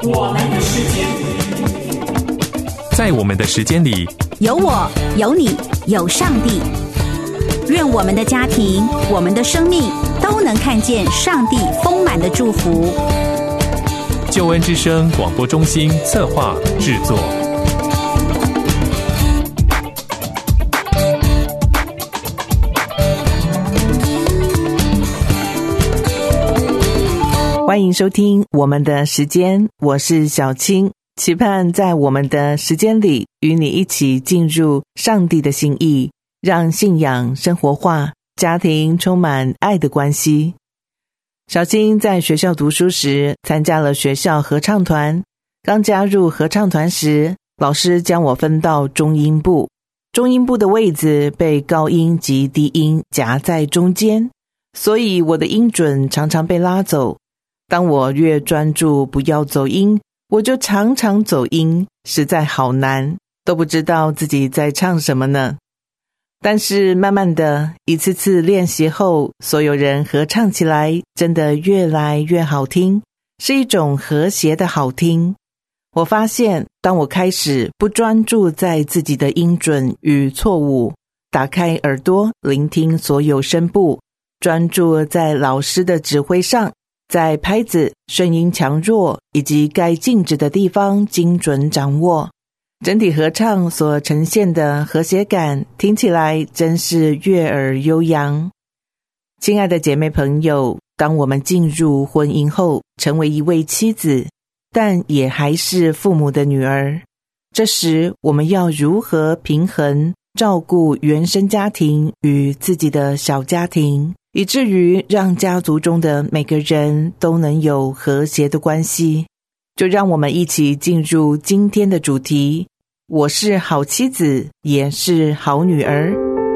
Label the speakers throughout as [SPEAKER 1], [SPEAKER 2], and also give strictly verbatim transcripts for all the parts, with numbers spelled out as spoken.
[SPEAKER 1] 我们的时间，
[SPEAKER 2] 在我们的时间里，
[SPEAKER 3] 有我，有你，有上帝。愿我们的家庭，我们的生命都能看见上帝丰满的祝福。
[SPEAKER 2] 救恩之声广播中心策划制作。
[SPEAKER 4] 欢迎收听我们的时间，我是小青，期盼在我们的时间里与你一起进入上帝的心意，让信仰生活化，家庭充满爱的关系。小青在学校读书时参加了学校合唱团，刚加入合唱团时，老师将我分到中音部，中音部的位置被高音及低音夹在中间，所以我的音准常常被拉走。当我越专注不要走音，我就常常走音，实在好难，都不知道自己在唱什么呢。但是慢慢的一次次练习后，所有人合唱起来真的越来越好听，是一种和谐的好听。我发现当我开始不专注在自己的音准与错误，打开耳朵聆听所有声部，专注在老师的指挥上，在拍子、声音强弱以及该静止的地方精准掌握，整体合唱所呈现的和谐感听起来真是悦耳悠扬。亲爱的姐妹朋友，当我们进入婚姻后，成为一位妻子，但也还是父母的女儿，这时我们要如何平衡照顾原生家庭与自己的小家庭，以至于让家族中的每个人都能有和谐的关系？就让我们一起进入今天的主题，我是好妻子，也是好女儿。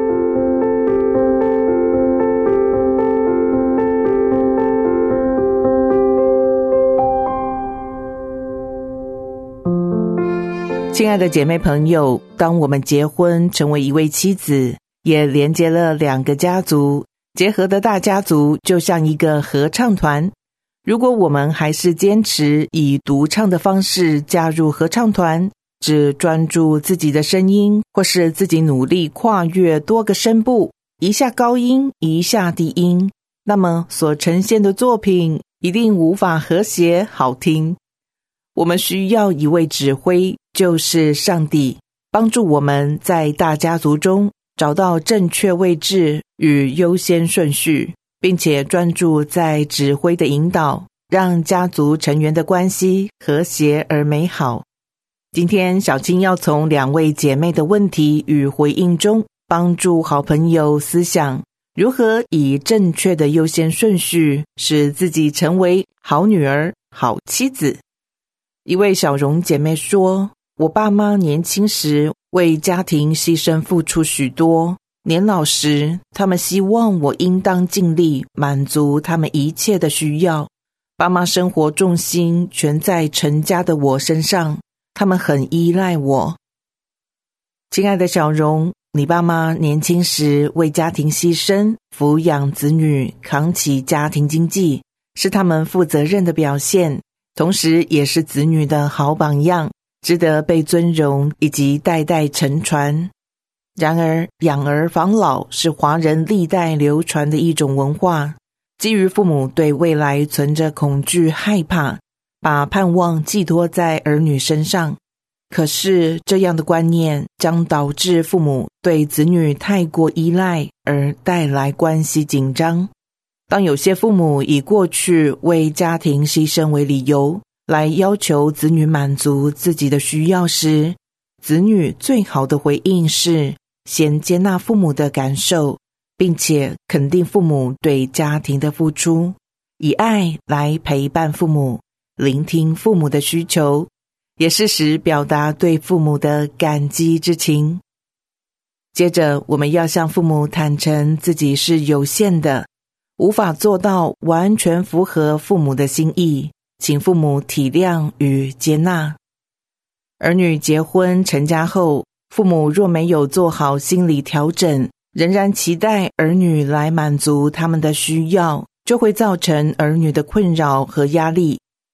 [SPEAKER 4] 亲爱的姐妹朋友，当我们结婚成为一位妻子，也连接了两个家族，结合的大家族就像一个合唱团。如果我们还是坚持以独唱的方式加入合唱团，只专注自己的声音，或是自己努力跨越多个声部，一下高音一下低音，那么所呈现的作品一定无法和谐好听。我们需要一位指挥，就是上帝，帮助我们在大家族中找到正确位置与优先顺序，并且专注在指挥的引导，让家族成员的关系和谐而美好。今天小青要从两位姐妹的问题与回应中，帮助好朋友思想如何以正确的优先顺序，使自己成为好女儿、好妻子。一位小荣姐妹说，我爸妈年轻时为家庭牺牲付出许多，年老时他们希望我应当尽力满足他们一切的需要。爸妈生活重心全在成家的我身上，他们很依赖我。亲爱的小荣，你爸妈年轻时为家庭牺牲，抚养子女，扛起家庭经济，是他们负责任的表现，同时也是子女的好榜样，值得被尊荣以及代代承传。然而，养儿防老是华人历代流传的一种文化，基于父母对未来存着恐惧害怕，把盼望寄托在儿女身上。可是，这样的观念将导致父母对子女太过依赖，而带来关系紧张。当有些父母以过去为家庭牺牲为理由，来要求子女满足自己的需要时，子女最好的回应是先接纳父母的感受，并且肯定父母对家庭的付出，以爱来陪伴父母，聆听父母的需求，也适时表达对父母的感激之情。接着，我们要向父母坦诚自己是有限的，无法做到完全符合父母的心意，请父母体谅与接纳。儿女结婚成家后，父母若没有做好心理调整，仍然期待儿女来满足他们的需要，就会造成儿女的困扰和压力，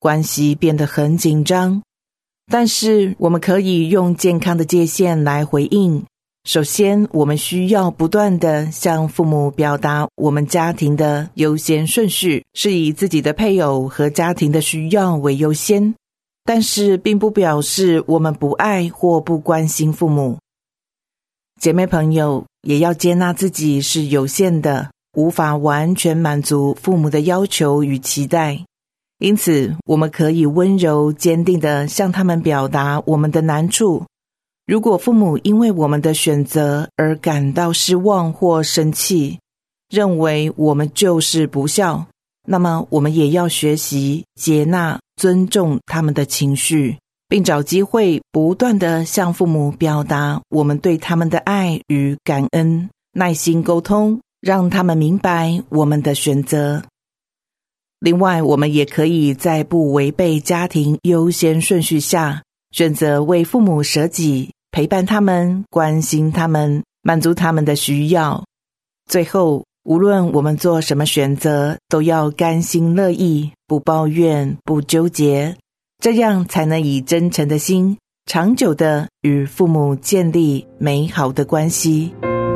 [SPEAKER 4] 关系变得很紧张。但是我们可以用健康的界限来回应。首先，我们需要不断地向父母表达我们家庭的优先顺序，是以自己的配偶和家庭的需要为优先，但是并不表示我们不爱或不关心父母。姐妹朋友，也要接纳自己是有限的，无法完全满足父母的要求与期待。因此，我们可以温柔坚定地向他们表达我们的难处。如果父母因为我们的选择而感到失望或生气，认为我们就是不孝，那么我们也要学习接纳、尊重他们的情绪，并找机会不断地向父母表达我们对他们的爱与感恩，耐心沟通，让他们明白我们的选择。另外，我们也可以在不违背家庭优先顺序下，选择为父母舍己，陪伴他们，关心他们，满足他们的需要。最后，无论我们做什么选择，都要甘心乐意，不抱怨，不纠结，这样才能以真诚的心，长久地与父母建立美好的关系。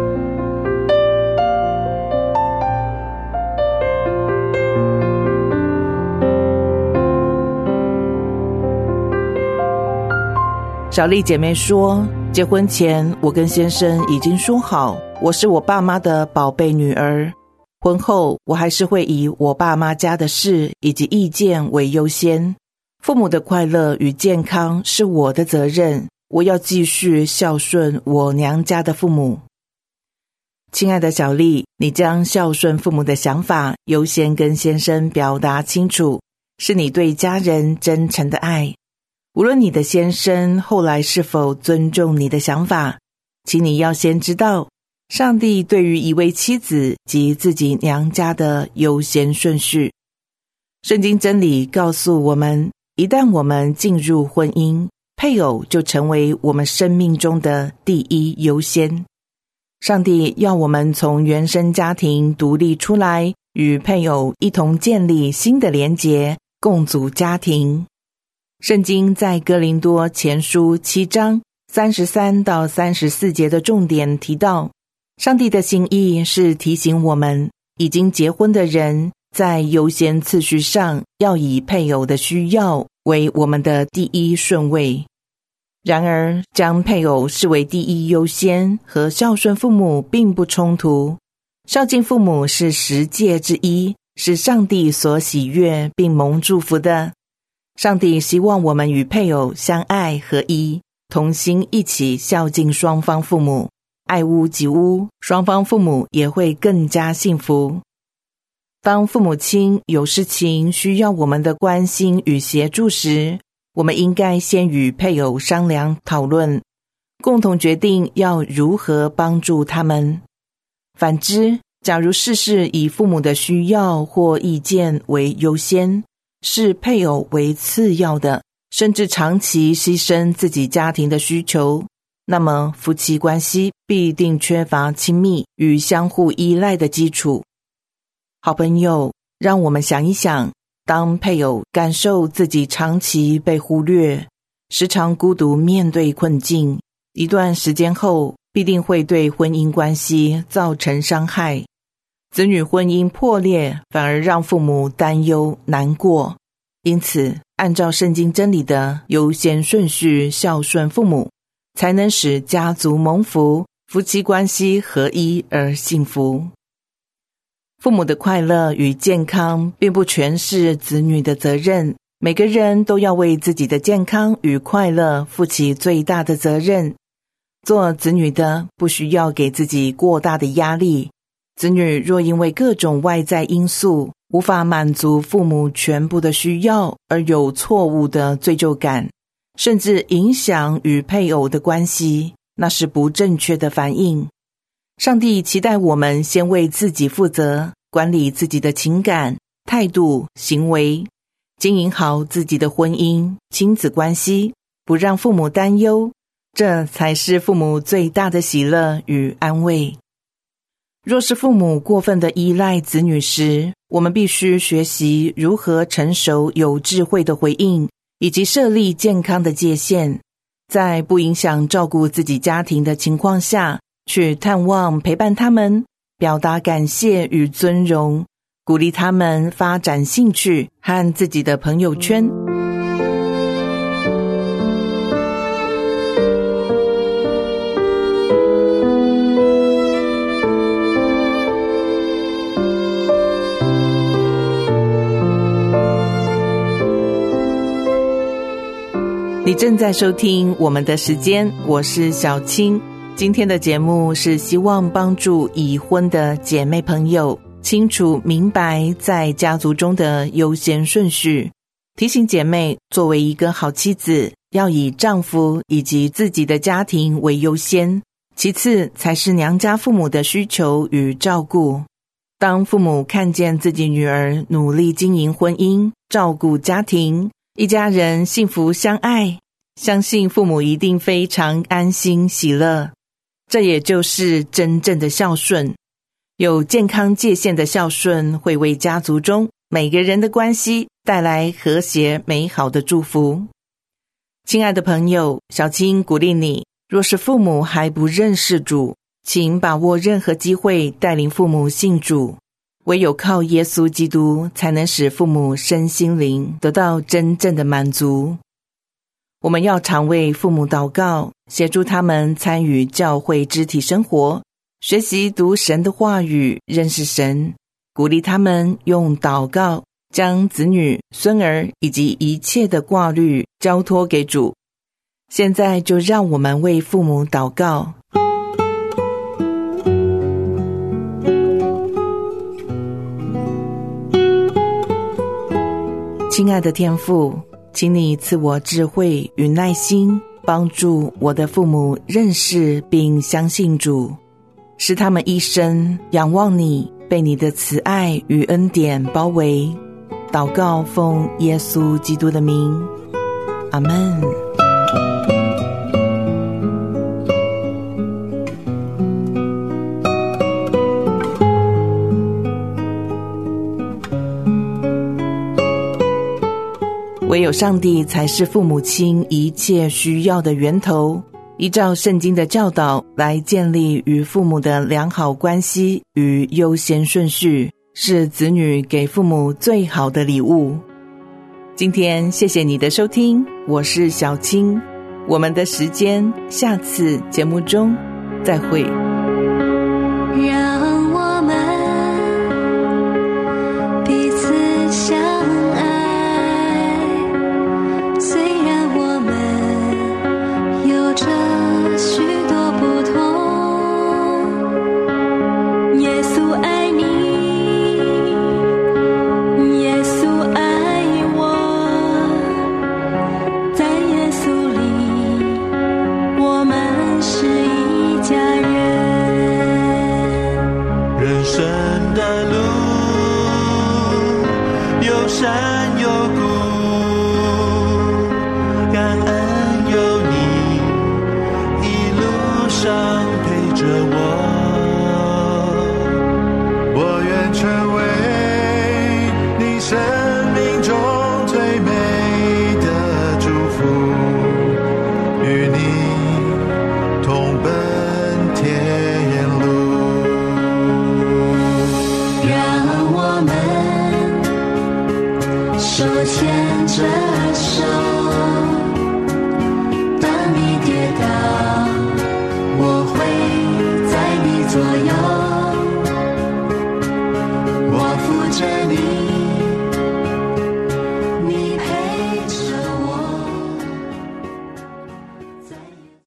[SPEAKER 4] 小丽姐妹说，结婚前我跟先生已经说好，我是我爸妈的宝贝女儿，婚后我还是会以我爸妈家的事以及意见为优先，父母的快乐与健康是我的责任，我要继续孝顺我娘家的父母。亲爱的小丽，你将孝顺父母的想法优先跟先生表达清楚，是你对家人真诚的爱。无论你的先生后来是否尊重你的想法，请你要先知道，上帝对于一位妻子及自己娘家的优先顺序。圣经真理告诉我们，一旦我们进入婚姻，配偶就成为我们生命中的第一优先。上帝要我们从原生家庭独立出来，与配偶一同建立新的连结，共组家庭。圣经在哥林多前书七章三十三到三十四节的重点提到，上帝的心意是提醒我们，已经结婚的人在优先次序上要以配偶的需要为我们的第一顺位。然而，将配偶视为第一优先和孝顺父母并不冲突。孝敬父母是十诫之一，是上帝所喜悦并蒙祝福的。上帝希望我们与配偶相爱合一，同心一起孝敬双方父母，爱屋及乌，双方父母也会更加幸福。当父母亲有事情需要我们的关心与协助时，我们应该先与配偶商量讨论，共同决定要如何帮助他们。反之，假如事事以父母的需要或意见为优先，视配偶为次要的，甚至长期牺牲自己家庭的需求，那么夫妻关系必定缺乏亲密与相互依赖的基础。好朋友，让我们想一想，当配偶感受自己长期被忽略，时常孤独面对困境，一段时间后必定会对婚姻关系造成伤害。子女婚姻破裂，反而让父母担忧难过。因此，按照圣经真理的优先顺序孝顺父母，才能使家族蒙福，夫妻关系合一而幸福。父母的快乐与健康并不全是子女的责任，每个人都要为自己的健康与快乐负起最大的责任。做子女的不需要给自己过大的压力，子女若因为各种外在因素无法满足父母全部的需要而有错误的罪疚感，甚至影响与配偶的关系，那是不正确的反应。上帝期待我们先为自己负责，管理自己的情感、态度、行为，经营好自己的婚姻、亲子关系，不让父母担忧，这才是父母最大的喜乐与安慰。若是父母过分的依赖子女时， 我们必须学习如何成熟有智慧的回应，以及设立健康的界限，在不影响照顾自己家庭的情况下，去探望陪伴他们，表达感谢与尊荣，鼓励他们发展兴趣和自己的朋友圈。你正在收听我们的时间，我是小青。今天的节目是希望帮助已婚的姐妹朋友清楚明白在家族中的优先顺序，提醒姐妹作为一个好妻子，要以丈夫以及自己的家庭为优先，其次才是娘家父母的需求与照顾。当父母看见自己女儿努力经营婚姻，照顾家庭，一家人幸福相爱，相信父母一定非常安心喜乐。这也就是真正的孝顺。有健康界限的孝顺会为家族中每个人的关系带来和谐美好的祝福。亲爱的朋友，小青鼓励你，若是父母还不认识主，请把握任何机会带领父母信主。唯有靠耶稣基督，才能使父母身心灵得到真正的满足。我们要常为父母祷告，协助他们参与教会肢体生活，学习读神的话语，认识神，鼓励他们用祷告将子女、孙儿以及一切的挂虑交托给主。现在就让我们为父母祷告。亲爱的天父，请你赐我智慧与耐心，帮助我的父母认识并相信主，使他们一生仰望你，被你的慈爱与恩典包围。祷告奉耶稣基督的名，阿们。唯有上帝才是父母亲一切需要的源头，依照圣经的教导来建立与父母的良好关系与优先顺序，是子女给父母最好的礼物。今天谢谢你的收听，我是小青，我们的时间下次节目中再会。
[SPEAKER 5] 让我们彼此相爱，虽然我们有着许多不同，耶稣爱你，耶稣爱我，在耶稣里我们是一家人。
[SPEAKER 1] 人生的路有山有谷，感恩有你一路上陪着我，我愿成为你生命中最美的祝福，与你同奔天路。
[SPEAKER 5] 让我们手牵着手，当你跌倒